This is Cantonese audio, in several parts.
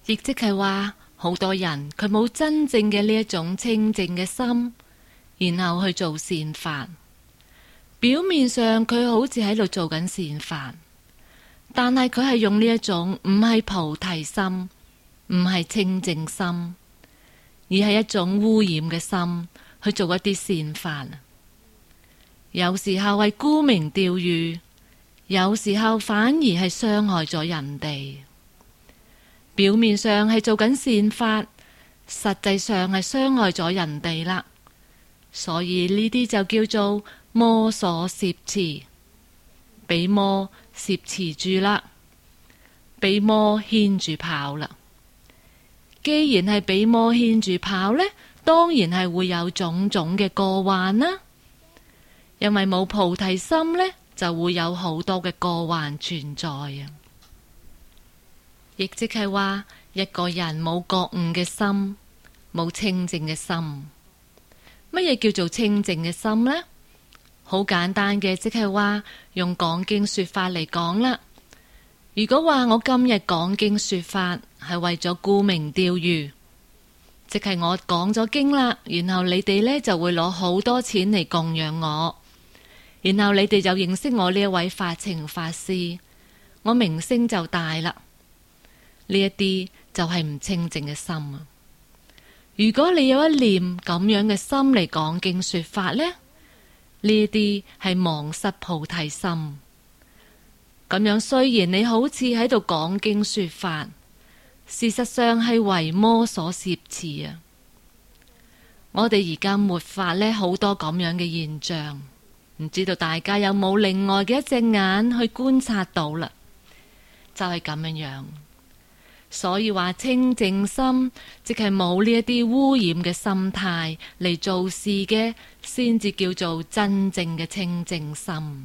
亦即係話，好多人佢冇真正嘅呢一種清淨嘅心，然後去做善法。表面上佢好似喺度做緊善法，但係佢係用呢一種唔係菩提心，唔係清淨心，而係一種污染嘅心去做一啲善法。有時候係沽名釣譽，有時候反而係傷害咗人哋。表面上係做緊善法，實際上係傷害咗人哋啦。所以呢啲就叫做魔所攝持，俾魔攝持住啦，俾魔牽住跑啦。既然係俾魔牽住跑呢，當然係會有種種嘅過患啦。因為冇菩提心呢，就會有好多嘅過患存在啊。亦即係話，一個人冇覺悟嘅心，冇清淨嘅心。乜嘢叫做清淨嘅心呢？好簡單嘅，即係話用講經說法嚟講啦。如果話我今日講經說法係為咗沽名釣譽，即係我講咗經啦，然後你哋呢就會攞好多錢嚟供養我，然後你哋就認識我呢一位法情法師，我名聲就大啦。呢一啲就係唔清淨嘅心啊！如果你有一念咁樣嘅心嚟講經說法呢，呢一啲係忘失菩提心。咁樣雖然你好似喺度講經說法，事實上係為魔所攝持啊！我哋而家末法呢，好多咁樣嘅現象，唔知道大家有冇另外嘅一隻眼去觀察到啦？就係咁樣樣。所以話清淨心，即係冇呢一啲污染嘅心態嚟做事嘅，先至叫做真正嘅清淨心。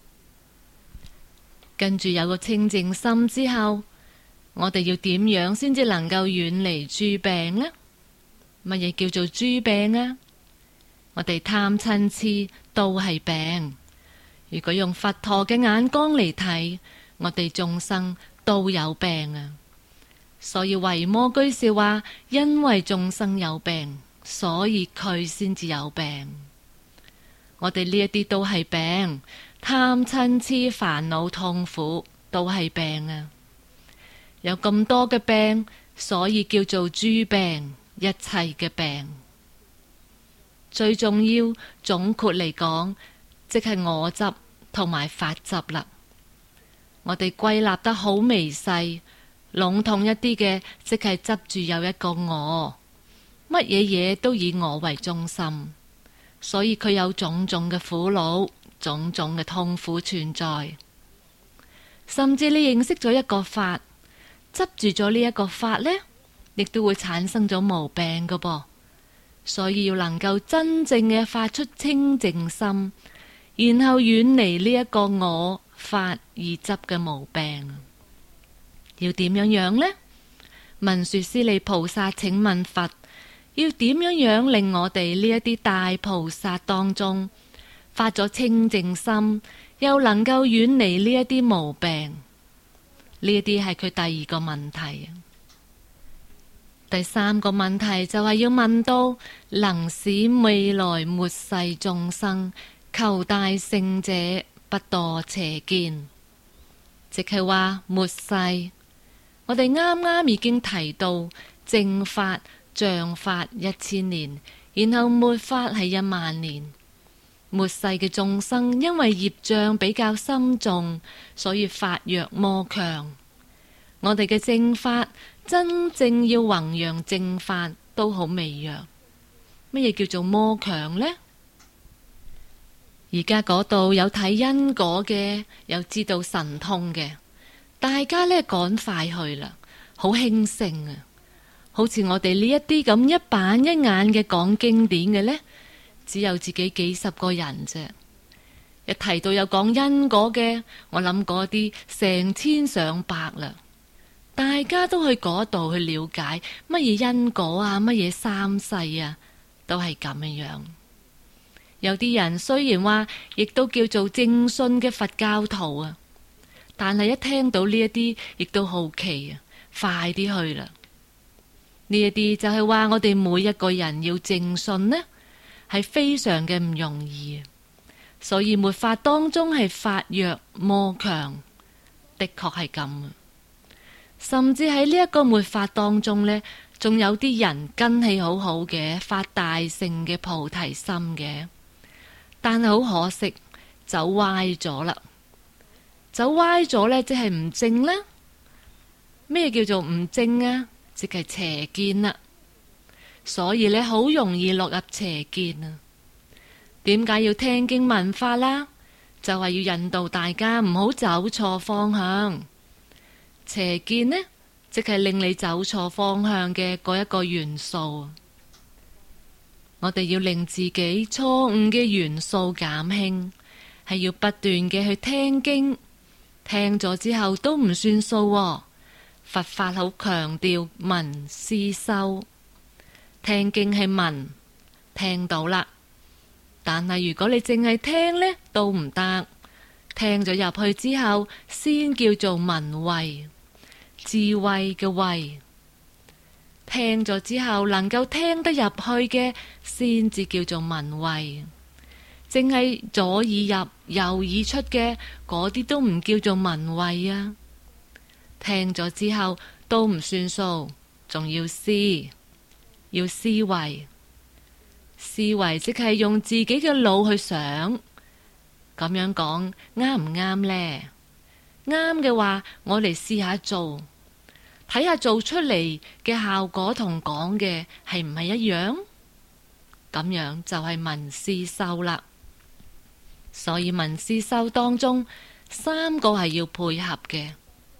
跟住有個清淨心之後，我哋要點樣先至能夠遠離諸病呢？乜嘢叫做諸病啊？我哋貪嗔癡都係病。如果用佛陀嘅眼光嚟睇，我哋眾生都有病啊！所以維摩居士話，因為眾生有病，所以佢先至有病。我哋呢一啲都係病，貪嗔癡煩惱痛苦都係病啊！有咁多嘅病，所以叫做諸病，一切嘅病。最重要總括嚟講，即係我執同埋法執啦。我哋歸納得好微細。籠統一啲嘅，即係執住有一個我，乜嘢嘢都以我為中心，所以佢有種種嘅苦惱，種種嘅痛苦存在。甚至你認識咗一個法，執住咗呢一個法呢，亦都會產生咗毛病噶噃。所以要能夠真正嘅發出清淨心，然後遠離呢一個我法而執嘅毛病。要點樣樣呢？文殊師利菩薩請問佛，要點樣樣令我哋呢一啲大菩薩當中發咗清淨心，又能夠遠離呢一啲毛病？呢一啲係佢第二個問題。第三個問題就係要問到能使未來末世眾生求大聖者不墮邪見，即係話末世。我哋啱啱已經提到正法、像法1000年，然後末法係10000年。末世嘅眾生因為業障比較深重，所以法弱魔強。我哋嘅正法真正要弘揚正法都好微弱。乜嘢叫做魔強呢？而家嗰度有睇因果嘅，有知道神通嘅。大家呢趕快去啦，好興盛啊！好似我哋呢一啲咁一板一眼嘅講經典嘅呢，只有自己幾十個人啫。一提到有講因果嘅，我諗嗰啲成千上百啦。大家都去嗰度去了解乜嘢因果啊，乜嘢三世啊，都係咁樣。有啲人雖然話，亦都叫做正信嘅佛教徒啊。但係一聽到呢一啲，亦都好奇啊！快啲去啦！ 呢一啲就係話我哋每一個人要正信呢，係非常嘅唔容易。所以末法當中係法弱魔強，的確係咁。甚至喺呢一個末法當中呢，仲有啲人根氣好好嘅，發大乘嘅菩提心嘅，但係好可惜走歪咗啦。走歪咗呢，即係唔正啦。咩叫做唔正啊？即係邪見啦。所以呢，好容易落入邪見啊。點解要聽經聞法啦？就係要引導大家唔好走錯方向。邪見呢，即係令你走錯方向嘅嗰一個元素。我哋要令自己錯誤嘅元素減輕，係要不斷嘅去聽經。聽咗之後都唔算數喎。佛法好強調聞思修，聽經係聞，聽到啦。但係如果你淨係聽呢，都唔得。聽咗入去之後，先叫做聞慧，智慧嘅慧。聽咗之後能夠聽得入去嘅，先至叫做聞慧。淨係左耳入右耳出嘅，嗰啲都唔叫做聞慧啊。聽咗之後都唔算數，仲要思，要思維。思維即係用自己嘅腦去想。咁樣講啱唔啱呢？啱嘅話，我嚟試下做，睇下做出嚟嘅效果同講嘅係唔係一樣？咁樣就係聞思修啦。所以聞思修當中三個係要配合嘅。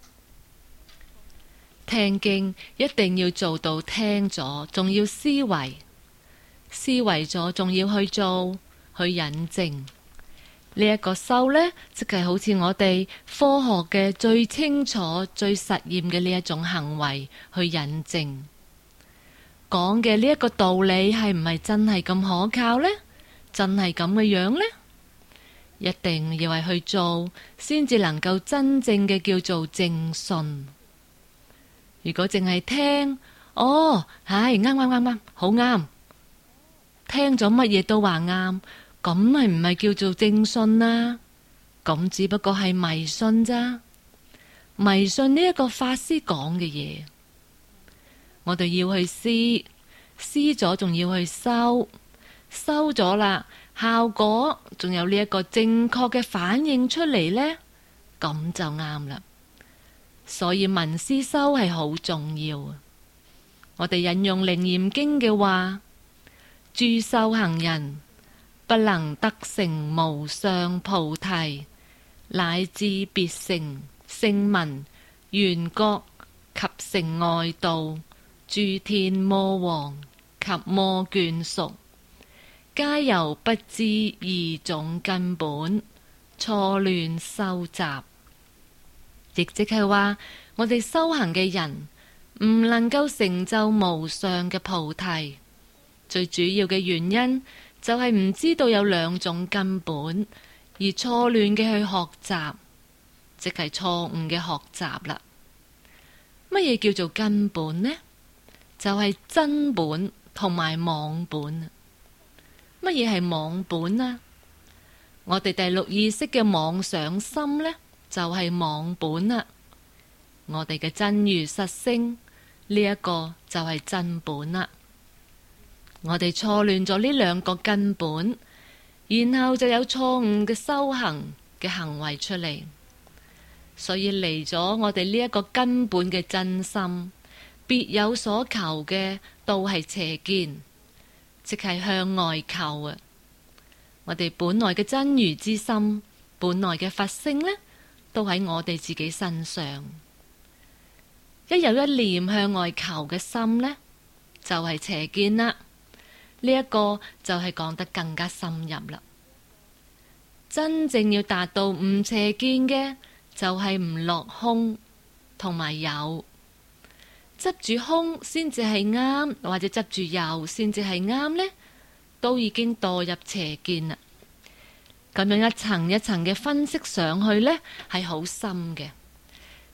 聽經一定要做到聽咗，仲要思維，思維咗仲要去做，去引證。呢一個修呢，即係好似我哋科學嘅最清楚、最實驗嘅呢一種行為去引證。講嘅呢一個道理係唔係真係咁可靠呢？真係咁嘅樣呢？一定要係去做，先至能夠真正嘅叫做正信。如果淨係聽，哦，係啱，好啱，聽咗乜嘢都話啱，咁係唔係叫做正信啊？咁只不過係迷信咋？迷信呢一個法師講嘅嘢，我哋要去思咗仲要去修咗啦，效果仲有呢一個正確嘅反應出嚟呢，咁就啱啦。所以聞思修係好重要。我哋引用《楞嚴經》嘅話，諸修行人不能得成無上菩提，乃至別成聲聞緣覺及成外道，諸天魔王及魔眷屬，皆由不知二種根本，錯亂修習。亦即係話，我哋修行嘅人唔能夠成就無上嘅菩提，最主要嘅原因就係唔知道有兩種根本，而錯亂嘅去學習，即係錯誤嘅學習啦。乜嘢叫做根本呢？就係真本同埋妄本。乜嘢係妄本啊？我哋第六意識嘅妄想心呢，就係妄本啦。我哋嘅真如實性呢一個就係真本啦。我哋錯亂咗呢兩個根本，然後就有錯誤嘅修行嘅行為出嚟。所以離咗我哋呢一個根本嘅真心，別有所求嘅都係邪見，即係向外求啊！我哋本來嘅真如之心，本來嘅佛性呢，都喺我哋自己身上。一有一念向外求嘅心呢，就係邪見啦。呢一個就係講得更加深入啦。真正要達到唔邪見嘅，就係唔落空同埋有。執住空先至係啱，或者執住有先至係啱呢，都已經墮入邪見啦。咁樣一層一層嘅分析上去呢，係好深嘅。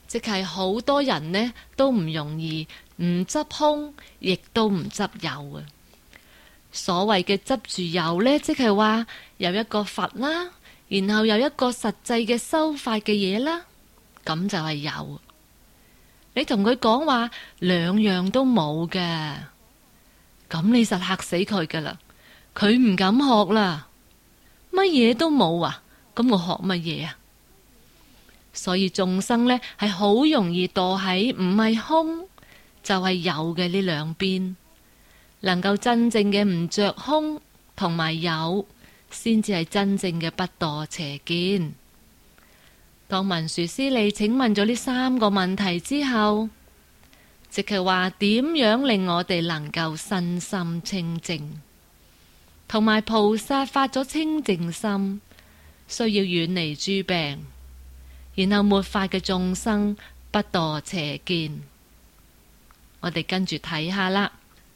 即係好多人呢都唔容易唔執空，亦都唔執有啊。所謂嘅執住有呢，即係話有一個佛啦，然後有一個實際嘅修法嘅嘢啦，咁就係有。你同佢講話兩樣都冇嘅，咁你實嚇死佢噶啦，佢唔敢學啦。乜嘢都冇啊，咁我學乜嘢啊？所以眾生呢係好容易墮喺唔係空就係有嘅呢兩邊。能夠真正嘅唔着空同埋有，先至係真正嘅不墮邪見。當文殊師利請問咗呢三個問題之後，即係話點樣令我哋能夠身心清淨，同埋菩薩發咗清淨心，需要遠離諸病，然後末法嘅眾生不墮邪見。我哋跟住睇下啦。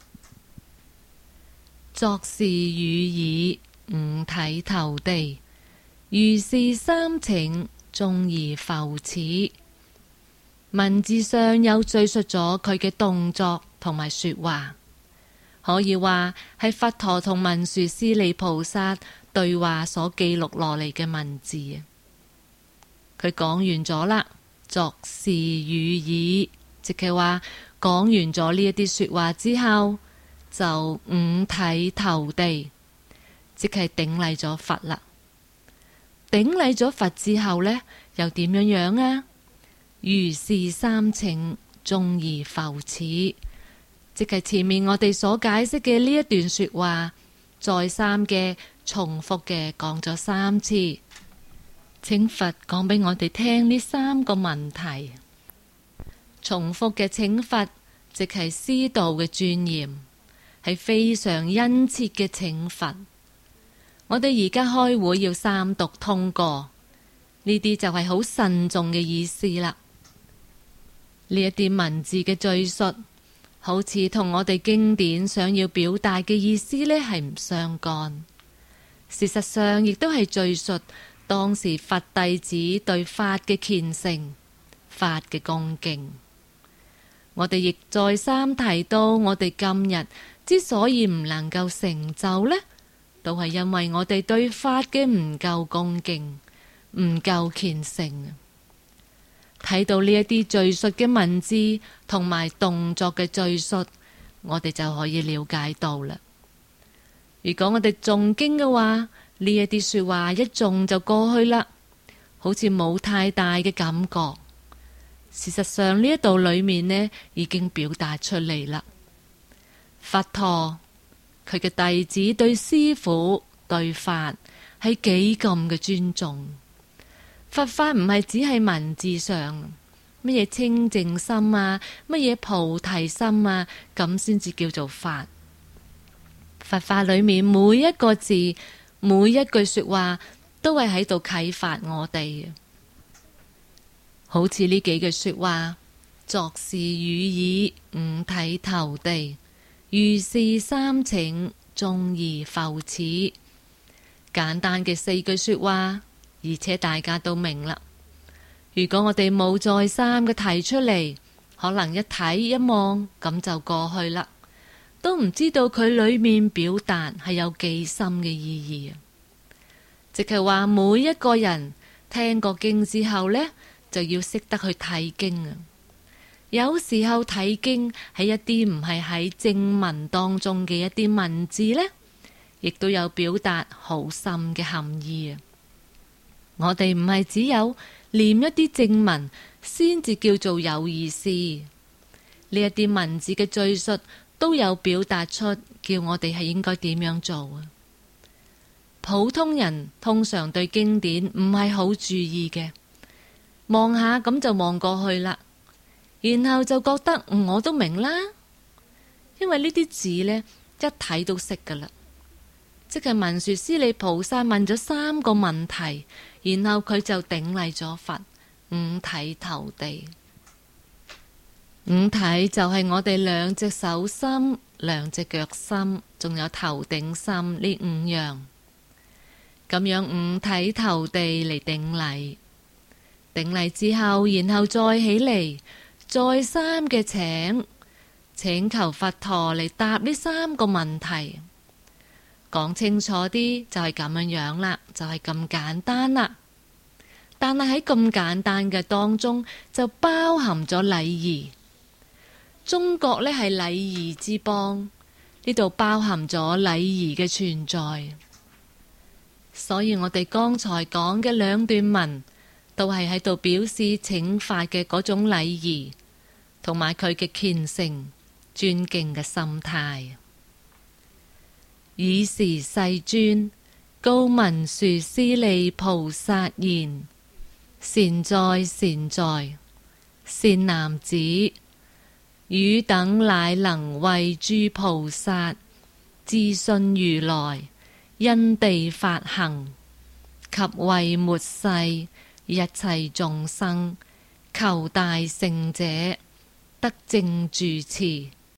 作是語已，五體投地，如是三請，眾而復始。文字上有敘述咗佢嘅動作同埋說話，可以話係佛陀同文殊師利菩薩對話所記錄落嚟嘅文字。佢講完咗啦，作是語已，即係話講完咗呢一啲說話之後，就五體投地，即係頂禮咗佛啦。頂禮咗佛之後呢，又點樣樣啊？如是三請，眾而復始，即係前面我哋所解釋嘅呢一段說話，再三嘅重複嘅講咗3次，請佛講俾我哋聽呢3個問題。重複嘅請佛，即係師道嘅尊嚴，係非常殷切嘅請佛。我哋而家開會要三讀通過，呢啲就係好慎重嘅意思啦。呢一啲文字嘅敘述，好似同我哋經典想要表達嘅意思呢係唔相干。事實上，亦都係敘述當時佛弟子對法嘅虔誠、法嘅恭敬。我哋亦再三提到，我哋今日之所以唔能夠成就呢，都係因為我哋對法嘅唔夠恭敬、唔夠虔誠。睇到呢一啲敘述嘅文字同埋動作嘅敘述，我哋就可以了解到啦。如果我哋誦經嘅話，呢一啲說話一誦就過去啦，好似冇太大嘅感覺。事實上呢一度裏面呢，已經表達出嚟啦。佛陀佢嘅弟子對師父對法係幾咁嘅尊重。佛法唔係只係文字上乜嘢清淨心啊，乜嘢菩提心啊，咁先至叫做法。佛法裏面每一個字，每一句說話都係喺度啟發我哋。好似呢幾句說話，作是語已，五體投地，如是三請，眾而復始。簡單嘅4句說話，而且大家都明啦。如果我哋冇再三嘅提出嚟，可能一睇一望咁就過去啦，都唔知道佢裏面表達係有幾深嘅意義啊！即係話每一個人聽過經之後呢，就要識得去睇經啊。有時候睇經係一啲唔係喺正文當中嘅一啲文字呢，亦都有表達好深嘅含義啊。我哋唔係只有念一啲正文先至叫做有意思，呢一啲文字嘅敘述都有表達出叫我哋係應該點樣做啊。普通人通常對經典唔係好注意嘅，望下咁就望過去啦，然後就覺得我都明啦，因為呢啲字呢，一睇都識噶啦。即係文殊師利菩薩問咗3個問題，然後佢就頂禮咗佛，五體投地。五體就係我哋2隻手心、2隻腳心，仲有頭頂心呢5樣，咁樣五體投地嚟頂禮。 頂禮之後，然後再起嚟，再三嘅請求佛陀嚟答呢3個問題。講清楚啲就係咁樣啦，就係咁簡單啦。但係喺咁簡單嘅當中，就包含咗禮儀。中國呢係禮儀之邦，呢度包含咗禮儀嘅存在。所以我哋剛才講嘅2段文，都係喺度表示請法嘅嗰種禮儀，同埋佢嘅虔誠、尊敬嘅心態。爾時世尊告文殊師利菩薩言：善哉善哉，善男子，汝等乃能為諸菩薩自信如來因地法行，及為末世一切眾生求大聖者得正住持，